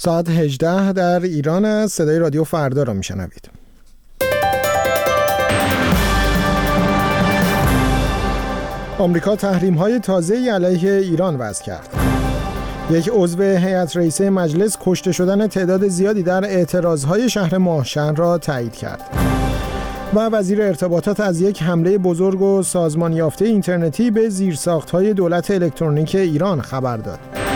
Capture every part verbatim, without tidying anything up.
ساعت هجده در ایران است. صدای رادیو فردا را میشنوید. آمریکا تحریم‌های تازه‌ای علیه ایران وضع کرد. یک عضو هیئت رئیسه مجلس کشته شدن تعداد زیادی در اعتراضهای شهر ماهشهر را تایید کرد. و وزیر ارتباطات از یک حمله بزرگ و سازمان یافته اینترنتی به زیرساخت‌های دولت الکترونیک ایران خبر داد.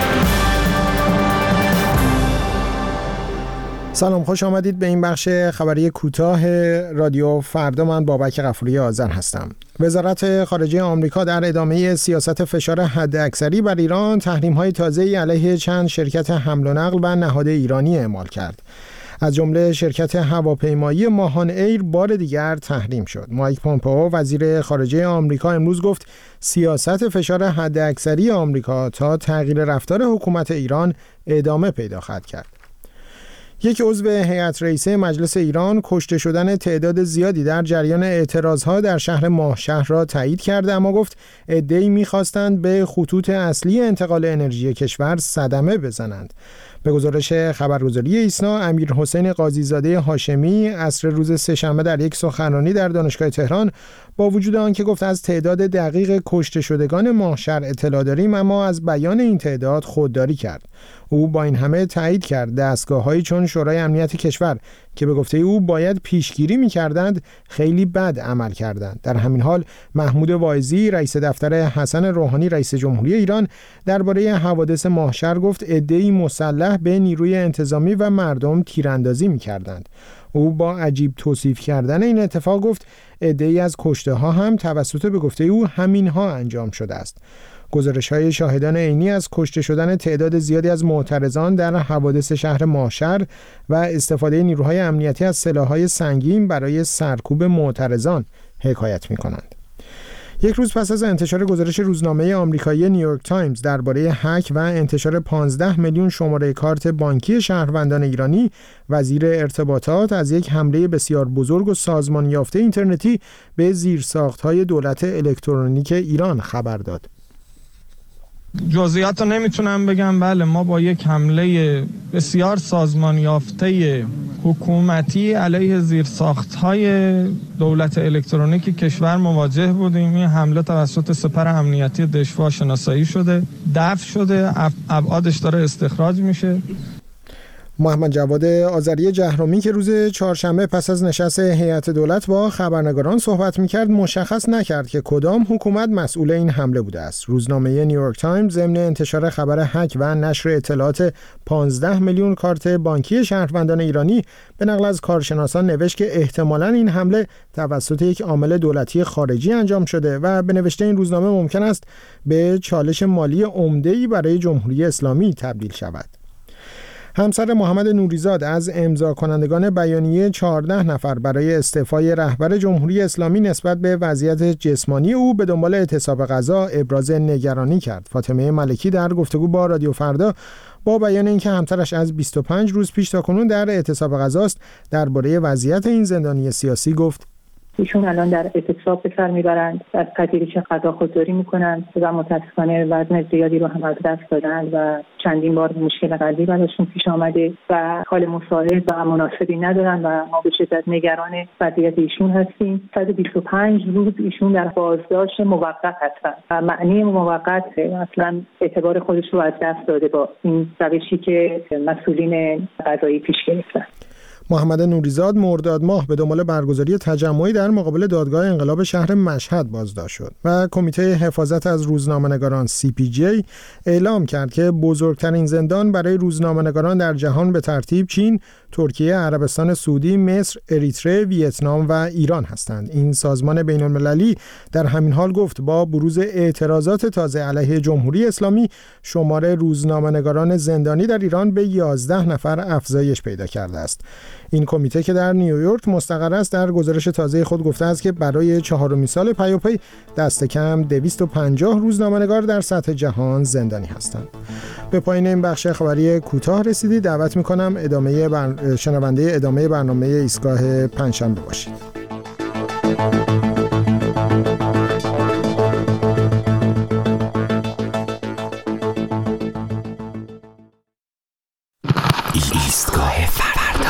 سلام، خوش آمدید به این بخش خبری کوتاه رادیو فردا. من بابک غفوری آذر هستم. وزارت خارجه آمریکا در ادامه سیاست فشار حداکثری بر ایران تحریم‌های تازه‌ای علیه چند شرکت حمل و نقل و نهاد ایرانی اعمال کرد. از جمله شرکت هواپیمایی ماهان ایر بار دیگر تحریم شد. مایک پومپئو وزیر خارجه آمریکا امروز گفت سیاست فشار حداکثری آمریکا تا تغییر رفتار حکومت ایران ادامه پیدا خواهد کرد. یک عضو هیئت رئیسه مجلس ایران کشته شدن تعداد زیادی در جریان اعتراضها در شهر ماهشهر را تایید کرده، اما گفت عده‌ای می‌خواستند به خطوط اصلی انتقال انرژی کشور صدمه بزنند. به گزارش خبرگزاری ایسنا، امیر حسین قاضیزاده هاشمی عصر روز سه‌شنبه در یک سخنرانی در دانشگاه تهران با وجود آنکه گفت از تعداد دقیق کشته شدگان ماهشهر اطلاع داریم، اما از بیان این تعداد خودداری کرد. او با این همه تایید کرد دستگاه‌هایی چون شورای امنیت کشور که به گفته او باید پیشگیری می‌کردند خیلی بد عمل کردند. در همین حال محمود واعظی رئیس دفتر حسن روحانی رئیس جمهوری ایران درباره حوادث ماهشهر گفت عده‌ای مسلح به نیروی انتظامی و مردم تیراندازی می‌کردند. او با عجیب توصیف کردن این اتفاق گفت عده‌ای از کشته‌ها هم توسط به گفته او همین‌ها انجام شده است. گزارش‌های شاهدان عینی از کشته شدن تعداد زیادی از معترضان در حوادث شهر ماهشهر و استفاده نیروهای امنیتی از سلاح‌های سنگین برای سرکوب معترضان حکایت می‌کنند. یک روز پس از انتشار گزارش روزنامه آمریکایی نیویورک تایمز درباره هک و انتشار پانزده میلیون شماره کارت بانکی شهروندان ایرانی، وزیر ارتباطات از یک حمله بسیار بزرگ و سازمان یافته اینترنتی به زیرساخت‌های دولت الکترونیک ایران خبر داد. جزئیات رو نمیتونم بگم. بله، ما با یک حمله بسیار سازمان یافته حکومتی علیه زیرساخت‌های دولت الکترونیکی کشور مواجه بودیم. این حمله توسط سپر امنیتی دشوا شناسایی شده، دفع شده، ابعادش داره استخراج میشه. محمد جواد آذری جهرومی که روز چهارشنبه پس از نشست هیئت دولت با خبرنگاران صحبت می‌کرد مشخص نکرد که کدام حکومت مسئول این حمله بوده است. روزنامه نیویورک تایمز ضمن انتشار خبر هک و نشر اطلاعات پانزده میلیون کارت بانکی شهروندان ایرانی به نقل از کارشناسان نوشت که احتمالاً این حمله توسط یک عامل دولتی خارجی انجام شده و به نوشته این روزنامه ممکن است به چالش مالی عمده‌ای برای جمهوری اسلامی تبدیل شود. همسر محمد نوریزاد از امضا کنندگان بیانیه چهارده نفر برای استعفای رهبر جمهوری اسلامی نسبت به وضعیت جسمانی او به دنبال اعتصاب غذا ابراز نگرانی کرد. فاطمه ملکی در گفتگو با رادیو فردا با بیان اینکه همسرش از بیست و پنج روز پیش تا کنون در اعتصاب غذاست درباره وضعیت این زندانی سیاسی گفت ایشون الان در اعتصاب به سر میبرند، از پذیرش غذا خودداری میکنند و متاسفانه وزن زیادی رو هم از دست دادند و چندین بار مشکل قلبی براشون پیش آمده و حال مساعد و مناسبی ندارن و ما به شدت نگران وضعیت ایشون هستیم. صد و بیست و پنج روز ایشون در بازداشت موقت هستند و معنی موقت اصلا اعتبار خودش رو از دست داده با این روشی که مسئولین قضایی پیش گرفتن. محمد نوریزاد مرداد ماه به دنبال برگزاری تجمعی در مقابل دادگاه انقلاب شهر مشهد بازداشت شد و کمیته حفاظت از روزنامه‌نگاران سی پی جی اعلام کرد که بزرگترین زندان برای روزنامه‌نگاران در جهان به ترتیب چین، ترکیه، عربستان سعودی، مصر، اریتره، ویتنام و ایران هستند. این سازمان بین‌المللی در همین حال گفت با بروز اعتراضات تازه علیه جمهوری اسلامی شمار روزنامه‌نگاران زندانی در ایران به یازده نفر افزایش پیدا کرده است. این کمیته که در نیویورک مستقر است در گزارش تازه خود گفته است که برای چهارمین سال پیاپی دست کم دویست و پنجاه روزنامه‌نگار در سطح جهان زندانی هستند. به پایان این بخش خبری کوتاه رسیدید. دعوت می‌کنم ادامه بر... شنونده ادامه برنامه ایستگاه پنجشنبه باشید. ایستگاه فردا.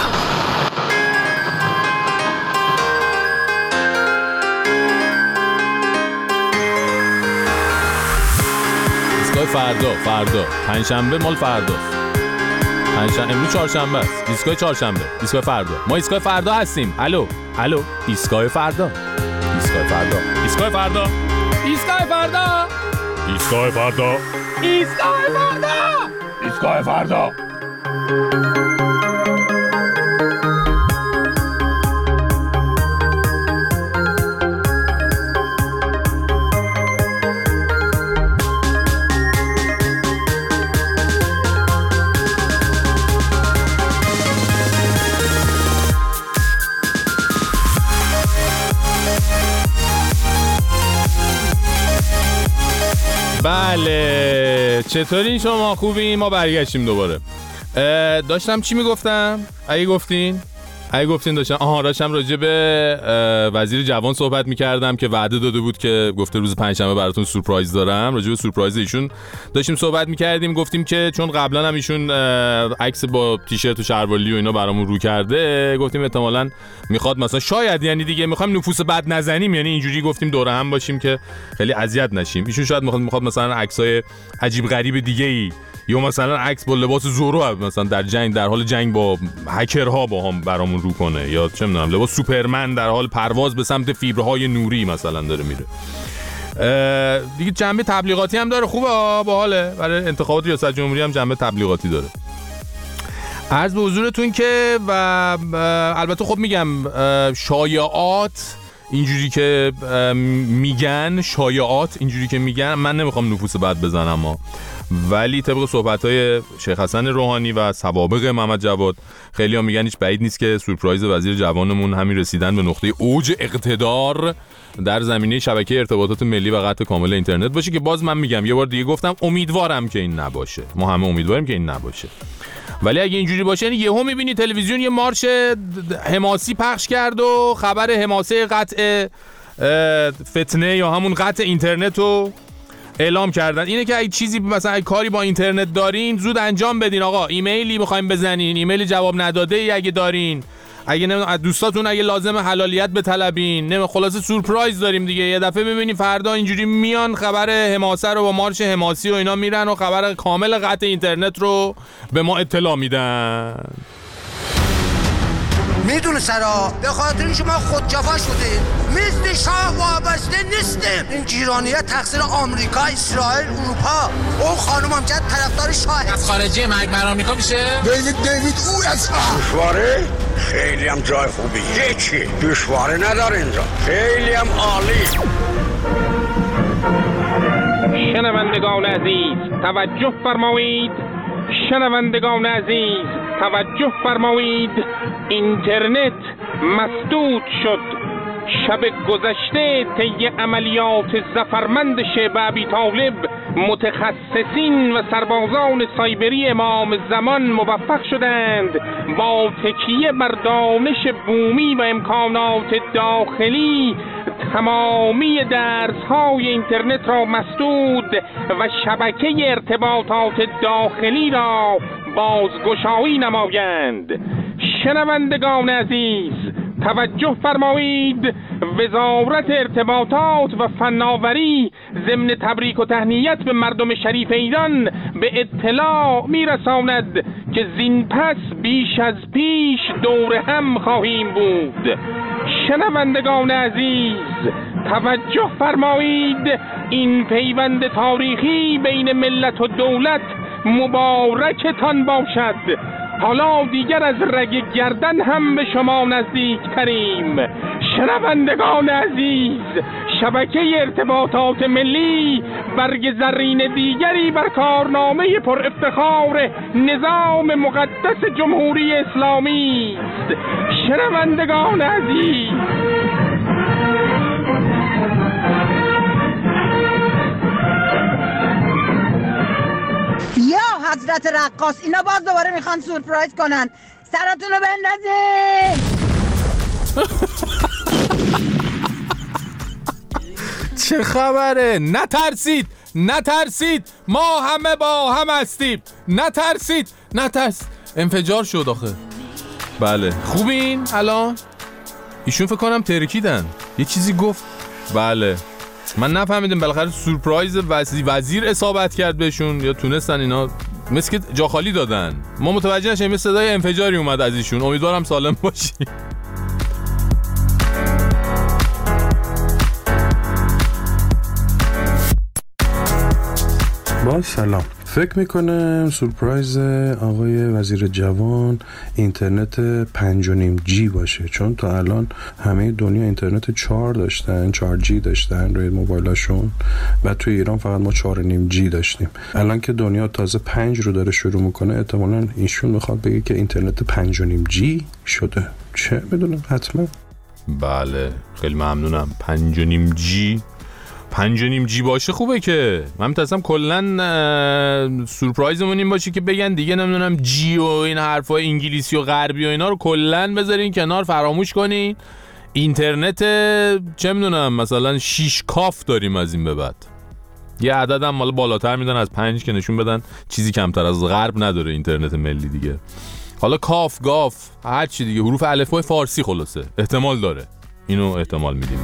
ایستگاه فردا فردا پنجشنبه مال فردا. پنجشنبه امروز چهارشنبه است. ایستگاه چهارشنبه، ایستگاه فردا. ما ایستگاه فردا هستیم. الو الو ایستگاه فردا. ایستگاه فردا. ایستگاه فردا. ایستگاه فردا. ایستگاه فردا. ایستگاه فردا. ایستگاه فردا. بله چطورین شما؟ خوبین؟ ما برگشتیم دوباره. داشتم چی میگفتم؟ اگه گفتین؟ اگه گفتین داشتم آها داشتم راجع به وزیر جوان صحبت میکردم که وعده داده بود که گفته روز پنجشنبه براتون سورپرایز دارم. راجع به سورپرایز ایشون داشتیم صحبت میکردیم، گفتیم که چون قبلا هم ایشون عکس با تیشرت و شلواری و اینا برامون رو کرده، گفتیم احتمالاً میخواد مثلا شاید یعنی دیگه میخوایم نفوس بد نزنیم، یعنی اینجوری گفتیم دوره هم باشیم که خیلی اذیت نشیم. ایشون شاید میخواد میخواد مثلا عکسای عجیب غریب دیگه‌ای یا مثلا عکس با لباس زورو مثلا در جنگ در حال جنگ با هکرها با هم برامون رو کنه، یا چه میدونم لباس سوپرمن در حال پرواز به سمت فیبرهای نوری مثلا داره میره. دیگه جنبه تبلیغاتی هم داره، خوبه باحاله، برای انتخابات ریاست جمهوری هم جنبه تبلیغاتی داره. عرض به حضورتون که و البته خب میگم شایعات اینجوری که میگن شایعات اینجوری که میگن من نمیخوام نفوس بد بزنم اما ولی طبق صحبت‌های شیخ حسن روحانی و سوابق محمد جواد خیلی‌ها میگن هیچ بعید نیست که سورپرایز وزیر جوانمون همین رسیدن به نقطه اوج اقتدار در زمینه شبکه ارتباطات ملی و قطع کامل اینترنت باشه، که باز من میگم یه بار دیگه گفتم امیدوارم که این نباشه، ما همه امیدواریم که این نباشه، ولی اگه اینجوری باشه یعنی یهو میبینی تلویزیون یه مارش حماسی پخش کرد و خبر حماسه قطع فتنه یا همون قطع اینترنت رو اعلام کردن. اینه که اگه چیزی مثلا اگه کاری با اینترنت دارین زود انجام بدین آقا. ایمیلی میخوایم بزنین، ایمیل جواب نداده ای اگه دارین، اگه نمیدونم دوستاتون اگه لازم حلالیت بطلبین، نمیدونم خلاصه سورپرایز داریم دیگه. یه دفعه میبینیم فردا اینجوری میان خبر حماسه رو با مارش حماسی و اینا میرن و خبر کامل قطع اینترنت رو به ما اطلاع میدن. میدونه سرا به خاطر شما خود جفا شده، مثل شاه وابسته نیستیم. این گیرانیت تقصیر آمریکا، اسرائیل، اروپا. اون خانم هم جد طرفدار شاه از خارجی مرگ بر آمریکا میشه. دیوید دیوید او از دشواره خیلی هم جای خوبی، هیچی دشواره نداره اینجا، خیلی هم عالی. شنوندگان عزیز توجه فرمایید، شنوندگان عزیز توجه فرمایید، اینترنت مسدود شد. شب گذشته طی عملیات ظفرمند شیبه ابی طالب متخصصین و سربازان سایبری امام زمان موفق شدند با تکیه بر دانش بومی و امکانات داخلی تمامی درس‌های اینترنت را مسدود و شبکه ارتباطات داخلی را بازگشایی نمایند. شنوندگان عزیز توجه فرمایید، وزارت ارتباطات و فناوری ضمن تبریک و تهنیت به مردم شریف ایران به اطلاع میرساند که زین پس بیش از پیش دور هم خواهیم بود. شنوندگان عزیز توجه فرمایید، این پیوند تاریخی بین ملت و دولت مبارکتان باشد. حالا دیگر از رگ گردن هم به شما نزدیک تریم. شنوندگان عزیز، شبکه ارتباطات ملی برگ زرین دیگری بر کارنامه پر افتخار نظام مقدس جمهوری اسلامی است. شنوندگان عزیز، یا حضرت رقاص، اینا باز دوباره میخوان سورپرایز کنن، سرتون رو بندازین. چه خبره؟ نترسید نترسید، ما همه با هم هستیم. نترسید نترس انفجار شد آخه. بله خوبین الان؟ ایشون فکر کنم ترکیدن، یه چیزی گفت. بله من نفهمیدم بالاخره سورپرایز وزیر اصابت کرد بهشون یا تونستن اینا مثل که جا خالی دادن. ما متوجه نشیم یه صدای انفجاری اومد از ایشون. امیدوارم سالم باشی. با سلام. فکر میکنم سورپرایز آقای وزیر جوان اینترنت پنج و نیم جی باشه، چون تا الان همه دنیا اینترنت چهار داشتن، چهار جی داشتن روی موبایلاشون و توی ایران فقط ما چهار و نیم جی داشتیم. الان که دنیا تازه پنج رو داره شروع میکنه، احتمالاً ایشون میخواد بگه که اینترنت پنج و نیم جی شده. چه میدونم حتما. بله خیلی ممنونم. پنج و نیم جی پنج و نیم جی باشه خوبه که من می‌ترسم کلن سورپرایزمون این باشه که بگن دیگه نمیدونم جی و این حرفای انگلیسی و غربی و اینا رو کلن بذارین کنار، فراموش کنین. اینترنت چه میدونم مثلا شش کاف داریم از این به بعد. یه عدد هم مال بالاتر میدن از پنج که نشون بدن چیزی کمتر از غرب نداره اینترنت ملی دیگه. حالا کاف گاف هر چی دیگه، حروف الفبای فارسی خلاصه احتمال داره. اینو احتمال میدیم.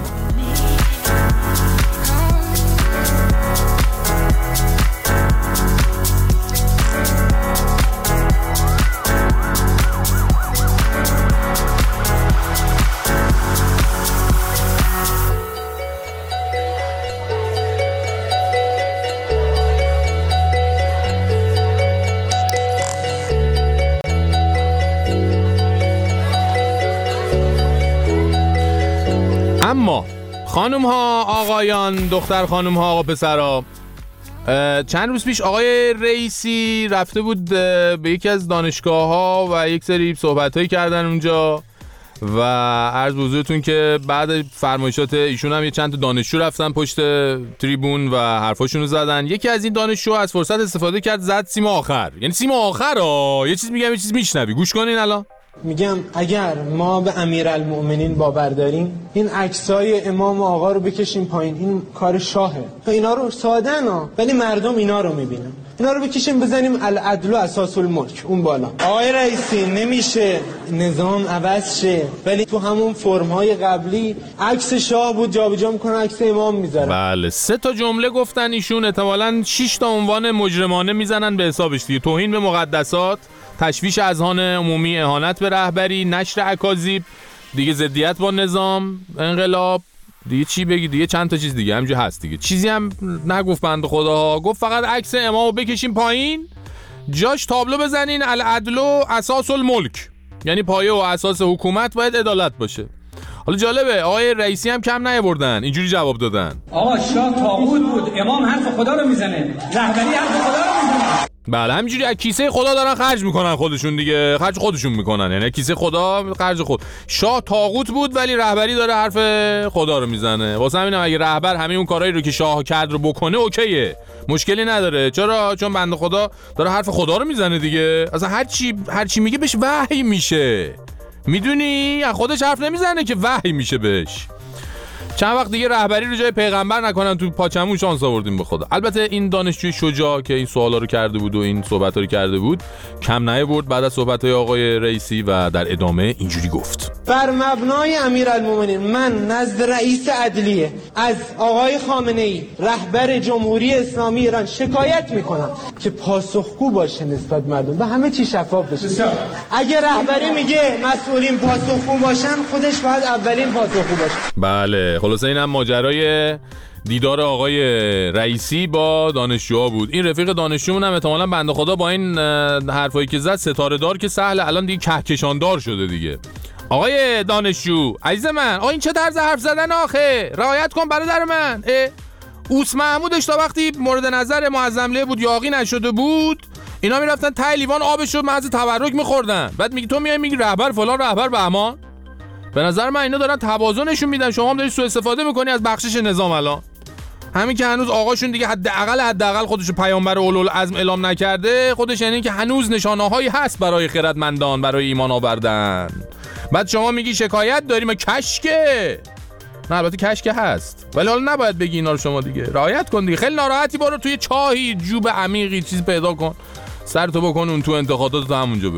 اما خانم ها آقایان، دختر خانم ها آقا پسرها، چند روز پیش آقای رئیسی رفته بود به یکی از دانشگاه ها و یک سری صحبت هایی کردن اونجا و عرض به حضورتون که بعد فرمایشات ایشون هم یه چند تا دانشجو رفتن پشت تریبون و حرفاشون رو زدن. یکی از این دانشجو از فرصت استفاده کرد زد سیم آخر. یعنی سیم آخر ها یه چیز میگم یه چیز میشنوی، گوش کنین الان. میگم اگر ما به امیرالمؤمنین باور داریم، این عکسای امام و آقا رو بکشیم پایین، این کار شاهه. اینا رو سادن ها، ولی مردم اینا رو میبینن. اینا رو بکشیم بزنیم العدل و اساس الملک اون بالا. آقای رئیسی نمیشه نظام عوض شه، ولی تو همون فرم‌های قبلی عکس شاه بود جابجا میکنن عکس امام میذارن. بله سه تا جمله گفتن ایشون، احتمالاً شش تا عنوان مجرمانه میزنن به حسابش دیگه. توهین به مقدسات، تشویش اذهان عمومی، اهانت به رهبری، نشر اکاذیب، دیگه ضدیت با نظام، انقلاب، دیگه چی بگی دیگه چند تا چیز دیگه همینجوری هست دیگه. چیزی هم نگفت بنده خدا، گفت فقط عکس امامو بکشیم پایین، جاش تابلو بزنین العدل و اساس الملک، یعنی پایه و اساس حکومت باید عدالت باشه. حالا جالبه آقای رئیسی هم کم نیاوردن، اینجوری جواب دادن. آقا شاه طاغوت بود، امام حرف خدا رو میزنه، رهبری حرف خدا رو میزنه. بله همینجوری از کیسه خدا دارن خرج میکنن خودشون دیگه، خرج خودشون میکنن، یعنی کیسه خدا خرج خود. شاه طاغوت بود ولی رهبری داره حرف خدا رو میزنه. واسه همینم اگه رهبر همه اون کارهایی رو که شاه کرد رو بکنه اوکیه، مشکلی نداره. چرا؟ چون بنده خدا داره حرف خدا رو میزنه دیگه. اصلا هر چی هر چی میگه بهش وحی میشه، میدونی؟ از خودش حرف نمیزنه که وحی میشه بهش. چند وقت دیگه رهبری رو جای پیغمبر نکنن تو پاچمون شانس آوردیم به خدا. البته این دانشجوی شجاع که این سوالا رو کرده بود و این صحبت‌ها رو کرده بود کم نیاورد بعد از صحبت‌های آقای رئیسی و در ادامه اینجوری گفت: بر مبنای امیرالمومنین من نزد رئیس عدلیه از آقای خامنه‌ای رهبر جمهوری اسلامی ایران شکایت میکنم که پاسخگو باشه نسبت مردم و همه چی شفاف بشه. اگه رهبری میگه مسئولین پاسخگو باشن، خودش باید اولین پاسخگو باشه. بله خلاصه اینم ماجرای دیدار آقای رئیسی با دانشجوها بود. این رفیق دانشجومون هم احتمالاً بنده خدا با این حرفایی که زد ستاره دار که سهل الان دیگه کهکشان دار شده دیگه. آقای دانشجو عزیز من، آ این چه طرز حرف زدن آخه؟ رعایت کن برادر من. اوس محمودش تا وقتی مورد نظر معظمله بود یاغی نشده بود، اینا میرفتن ته لیوان آبشو محض تبرک میخوردن. بعد میگی تو میای میگی رهبر فلان رهبر بهمان. به نظر من اینا دارن توازنشون میدن، شما هم داری سوء استفاده میکنی از بخشش نظام. الان همین که هنوز آقاشون دیگه حداقل حداقل خودشو پیامبر اولوالعزم اعلام نکرده، خودش یعنی که هنوز نشانه‌هایی هست برای خردمندان برای ایمان آوردن. بعد شما میگی شکایت داریم کشکه. نه البته کشکه هست، ولی حالا نباید بگی اینا رو شما دیگه. رعایت کن دیگه. خیلی ناراحتی برو توی چاهی جوب عمیقی چیز پیدا کن. سر تو بکن اون تو انتقادات تو همونجا